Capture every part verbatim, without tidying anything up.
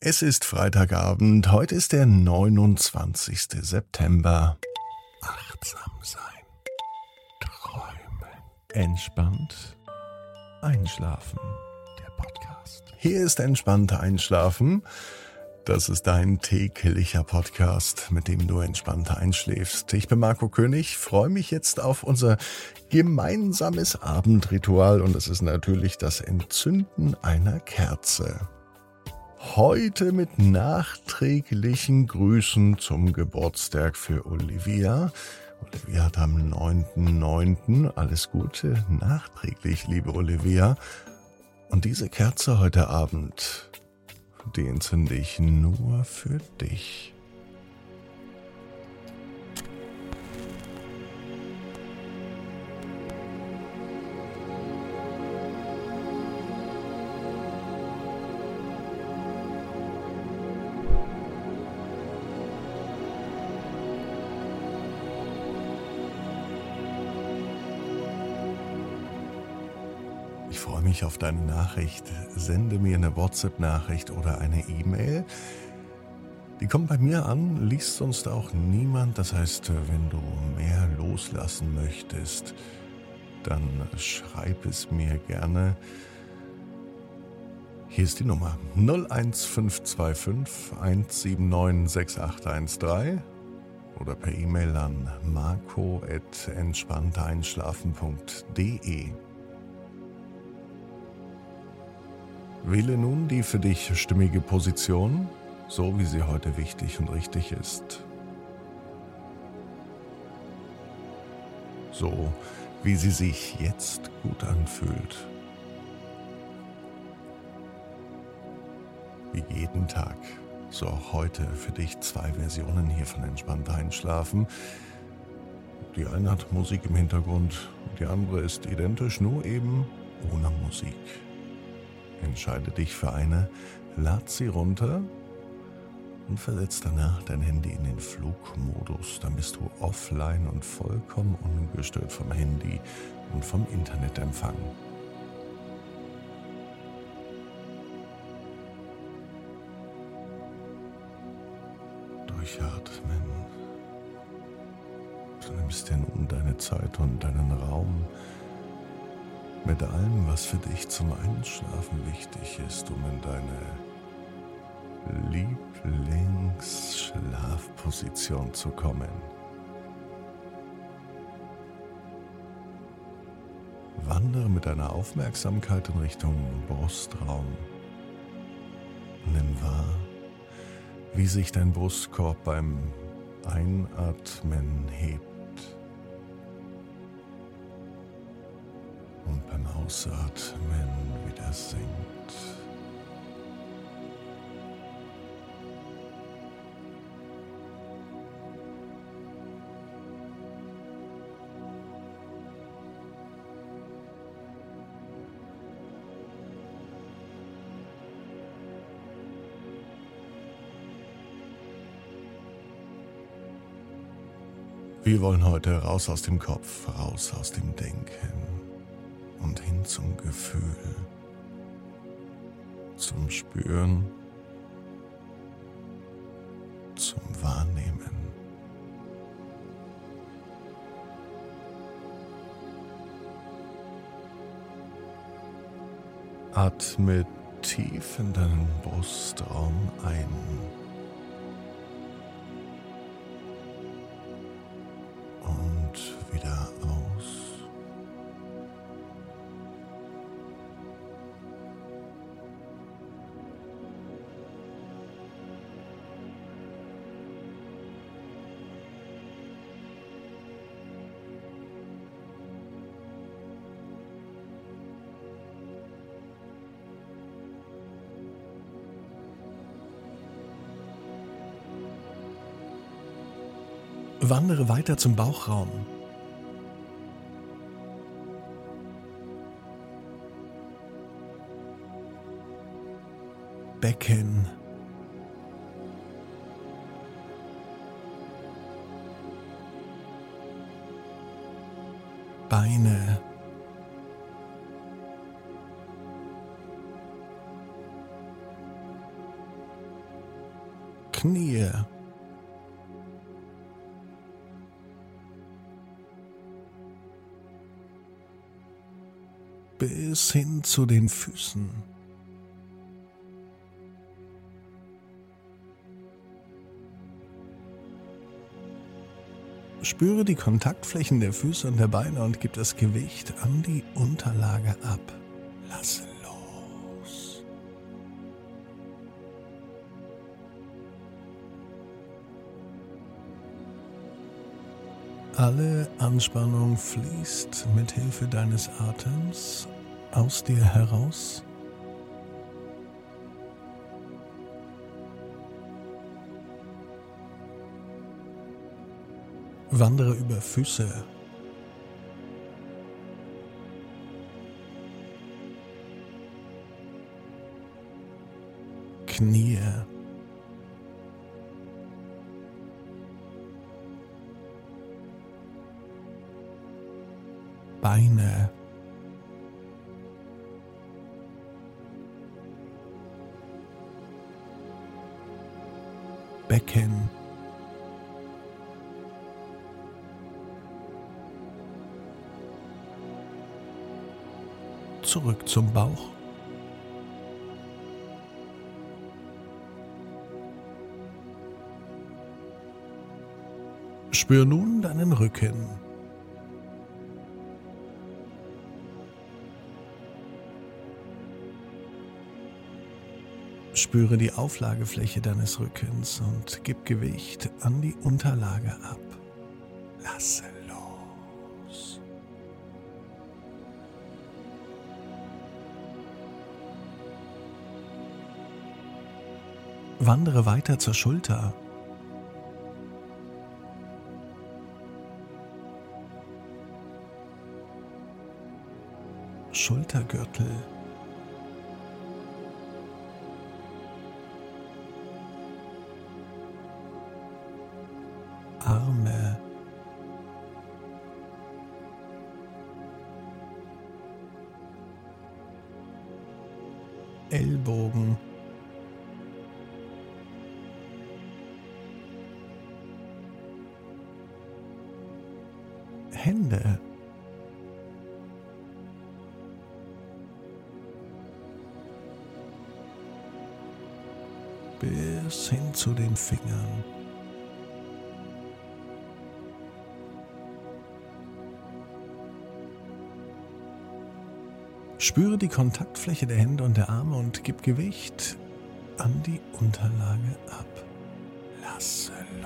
Es ist Freitagabend, heute ist der neunundzwanzigster September. Achtsam sein, träumen, entspannt einschlafen. Der Podcast. Hier ist entspannt einschlafen. Das ist dein täglicher Podcast, mit dem du entspannt einschläfst. Ich bin Marco König, freue mich jetzt auf unser gemeinsames Abendritual und es ist natürlich das Entzünden einer Kerze. Heute mit nachträglichen Grüßen zum Geburtstag für Olivia. Olivia hat am neunten neunten Alles Gute nachträglich, liebe Olivia. Und diese Kerze heute Abend, die entzünde ich nur für dich. Ich freue mich auf deine Nachricht. Sende mir eine WhatsApp-Nachricht oder eine E-Mail. Die kommt bei mir an, liest sonst auch niemand. Das heißt, wenn du mehr loslassen möchtest, dann schreib es mir gerne. Hier ist die Nummer null eins fünf zwei fünf eins sieben neun sechs acht eins drei oder per E-Mail an marco at entspannteinschlafen punkt de. Wähle nun die für dich stimmige Position, so wie sie heute wichtig und richtig ist. So wie sie sich jetzt gut anfühlt. Wie jeden Tag, so auch heute für dich zwei Versionen hier von Entspannt Einschlafen. Die eine hat Musik im Hintergrund, die andere ist identisch, nur eben ohne Musik. Entscheide dich für eine, lad sie runter und versetz danach dein Handy in den Flugmodus. Dann bist du offline und vollkommen ungestört vom Handy und vom Internetempfang. Durchatmen. Du nimmst dir nun deine Zeit und deinen Raum mit allem, was für dich zum Einschlafen wichtig ist, um in deine Lieblingsschlafposition zu kommen. Wandere mit deiner Aufmerksamkeit in Richtung Brustraum. Nimm wahr, wie sich dein Brustkorb beim Einatmen hebt und beim Ausatmen wieder sinkt. Wir wollen heute raus aus dem Kopf, raus aus dem Denken und hin zum Gefühl, zum Spüren, zum Wahrnehmen. Atme tief in deinen Brustraum ein. Und wieder aus. Wandere weiter zum Bauchraum. Becken. Beine. Knie, bis hin zu den Füßen. Spüre die Kontaktflächen der Füße und der Beine und gib das Gewicht an die Unterlage ab. Lasse los. Alle Anspannung fließt mit Hilfe deines Atems aus dir heraus. Wandere über Füße, Knie, Beine, Becken, zurück zum Bauch. Spür nun deinen Rücken. Spüre die Auflagefläche deines Rückens und gib Gewicht an die Unterlage ab. Lasse los. Wandere weiter zur Schulter. Schultergürtel. Arme. Ellbogen. Hände. Bis hin zu den Fingern. Spüre die Kontaktfläche der Hände und der Arme und gib Gewicht an die Unterlage ab. Lasse los.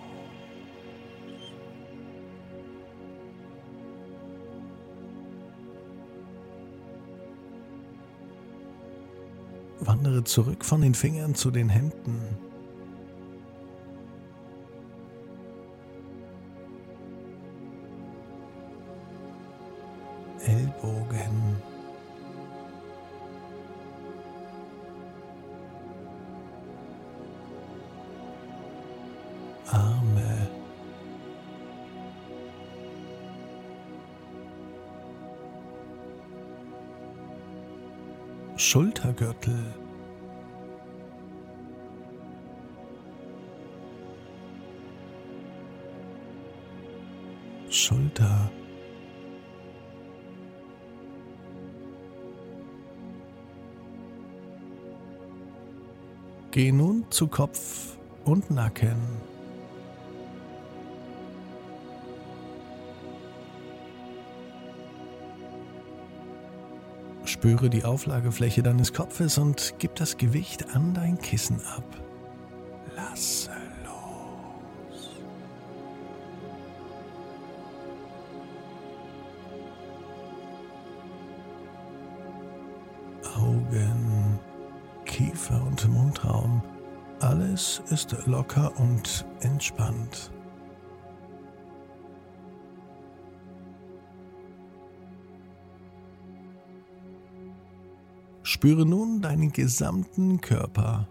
Wandere zurück von den Fingern zu den Händen. Ellbogen. Arme. Schultergürtel. Schulter. Geh nun zu Kopf und Nacken. Spüre die Auflagefläche deines Kopfes und gib das Gewicht an dein Kissen ab. Lasse los. Augen, Kiefer und Mundraum. Alles ist locker und entspannt. Spüre nun deinen gesamten Körper.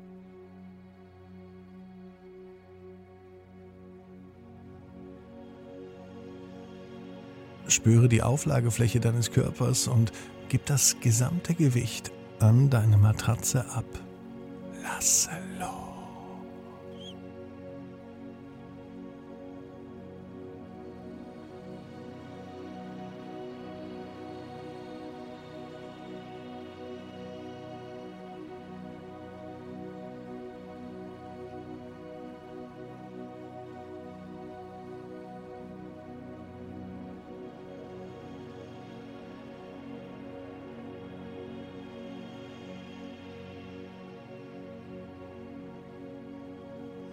Spüre die Auflagefläche deines Körpers und gib das gesamte Gewicht an deine Matratze ab. Lasse los.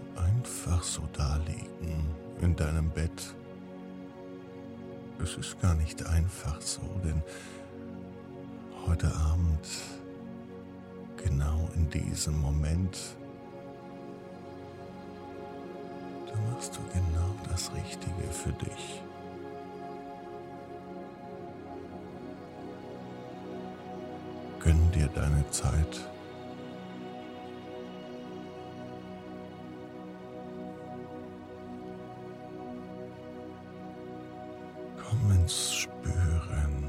einfach so daliegen in deinem Bett. Es ist gar nicht einfach so, denn heute Abend, genau in diesem Moment, da machst du genau das Richtige für dich. Gönn dir deine Zeit. Komm ins Spüren.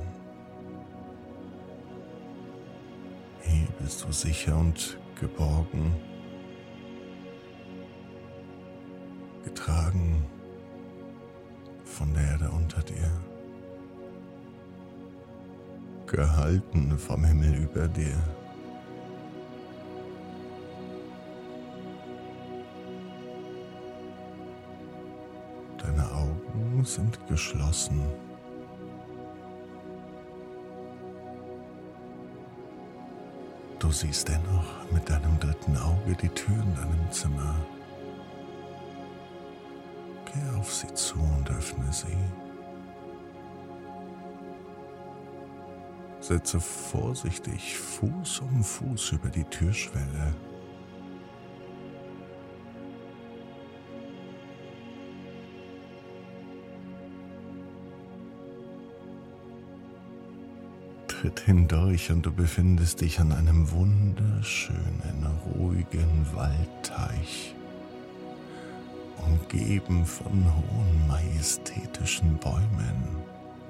Hier bist du sicher und geborgen, getragen von der Erde unter dir, gehalten vom Himmel über dir. Deine Augen sind geschlossen. Du siehst dennoch mit deinem dritten Auge die Tür in deinem Zimmer. Geh auf sie zu und öffne sie. Setze vorsichtig Fuß um Fuß über die Türschwelle. Tritt hindurch und du befindest dich an einem wunderschönen, ruhigen Waldteich, umgeben von hohen, majestätischen Bäumen.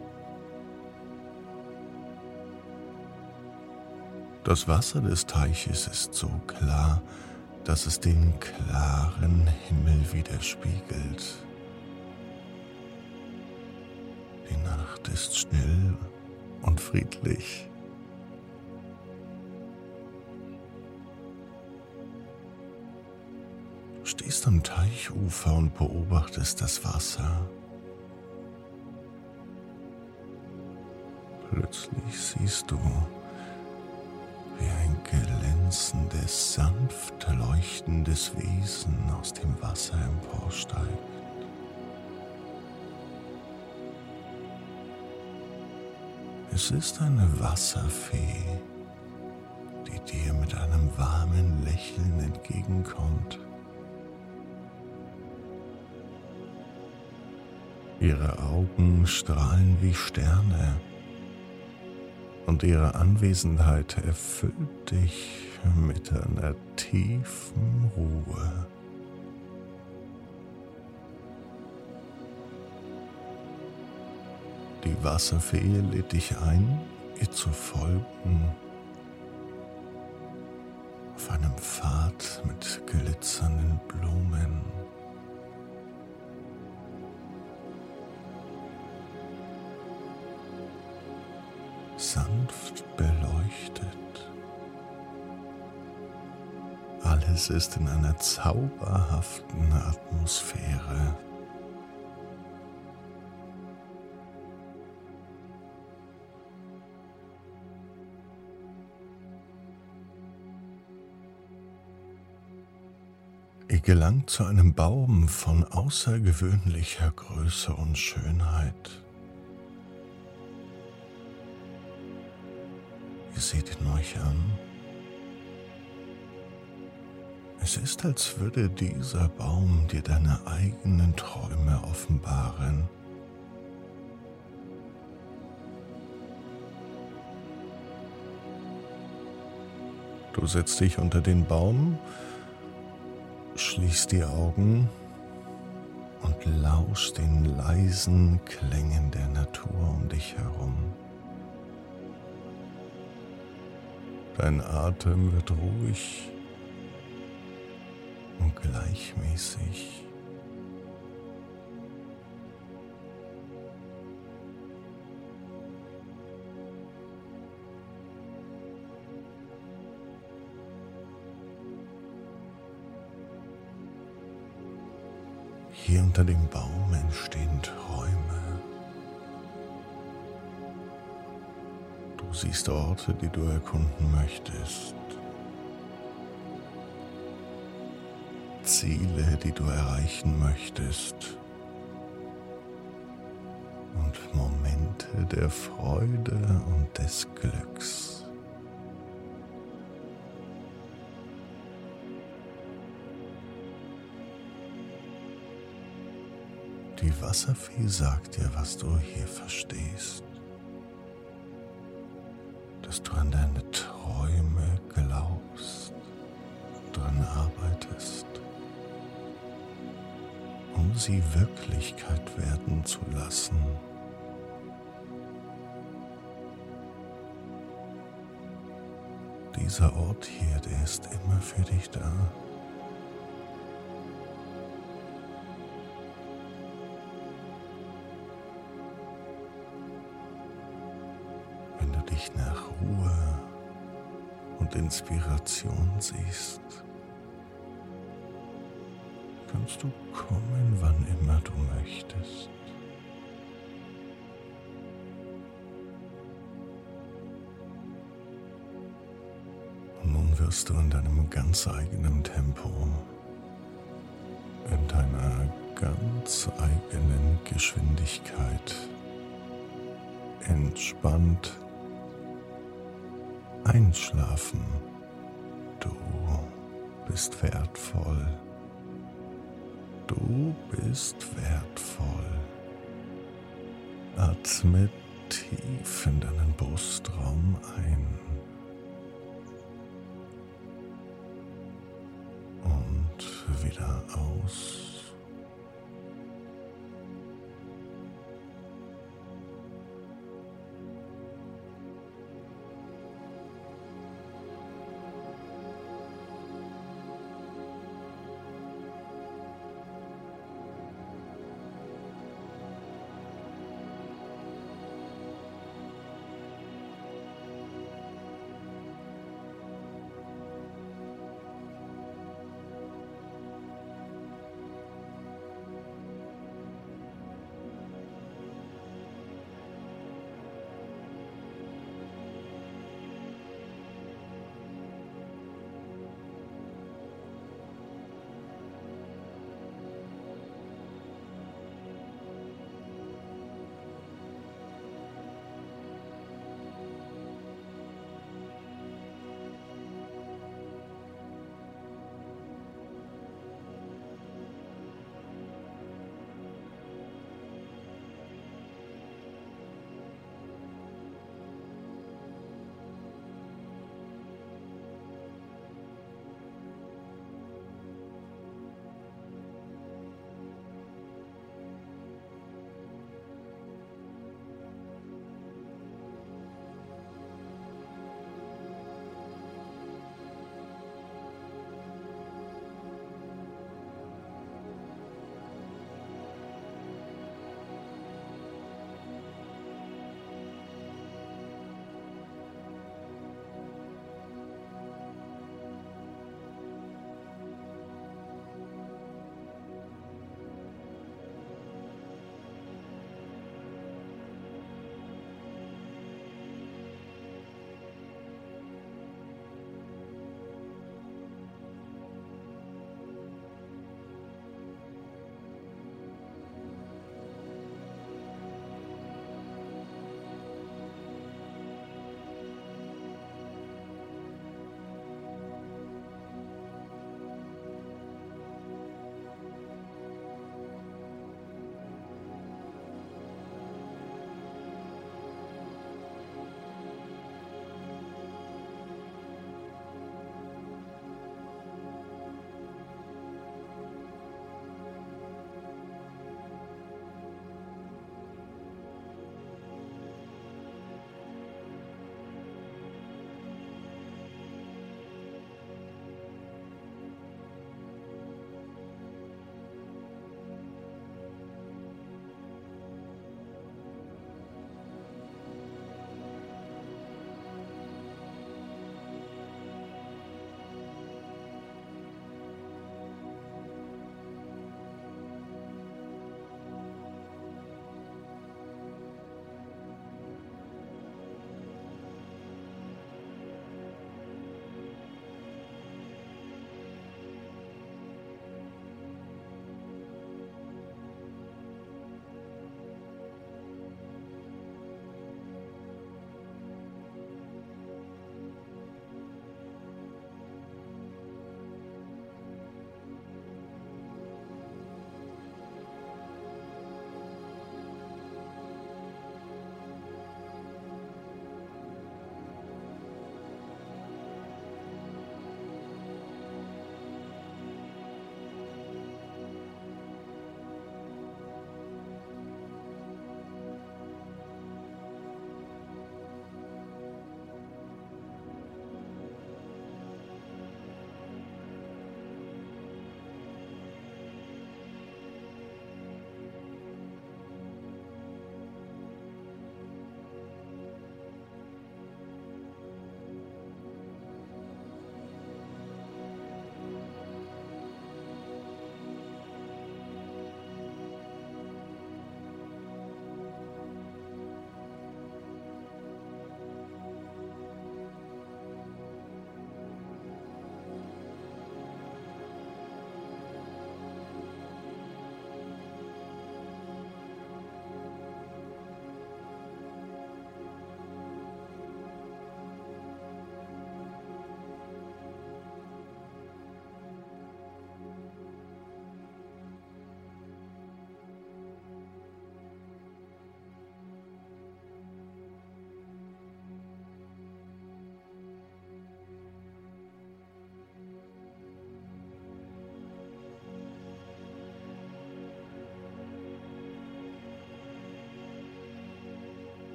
Das Wasser des Teiches ist so klar, dass es den klaren Himmel widerspiegelt. Die Nacht ist still und friedlich. Du stehst am Teichufer und beobachtest das Wasser. Plötzlich siehst du, wie ein glänzendes, sanft leuchtendes Wesen aus dem Wasser emporsteigt. Es ist eine Wasserfee, die dir mit einem warmen Lächeln entgegenkommt. Ihre Augen strahlen wie Sterne und ihre Anwesenheit erfüllt dich mit einer tiefen Ruhe. Die Wasserfee lädt dich ein, ihr zu folgen, auf einem Pfad mit glitzernden Blumen. Sanft beleuchtet. Alles ist in einer zauberhaften Atmosphäre. Ihr gelangt zu einem Baum von außergewöhnlicher Größe und Schönheit. Ihr seht ihn euch an. Es ist, als würde dieser Baum dir deine eigenen Träume offenbaren. Du setzt dich unter den Baum, schließt die Augen und lauscht den leisen Klängen der Natur um dich herum. Dein Atem wird ruhig und gleichmäßig. Hier unter dem Baum entstehen Träume. Du siehst Orte, die du erkunden möchtest. Ziele, die du erreichen möchtest. Und Momente der Freude und des Glücks. Die Wasserfee sagt dir, was du hier verstehst. Dass du an deine Träume glaubst, dran arbeitest, um sie Wirklichkeit werden zu lassen. Dieser Ort hier, der ist immer für dich da. Wenn du dich nach Ruhe und Inspiration siehst, kannst du kommen, wann immer du möchtest. Und nun wirst du in deinem ganz eigenen Tempo, in deiner ganz eigenen Geschwindigkeit, entspannt einschlafen. Du bist wertvoll. Du bist wertvoll. Atme tief in deinen Brustraum ein und wieder aus.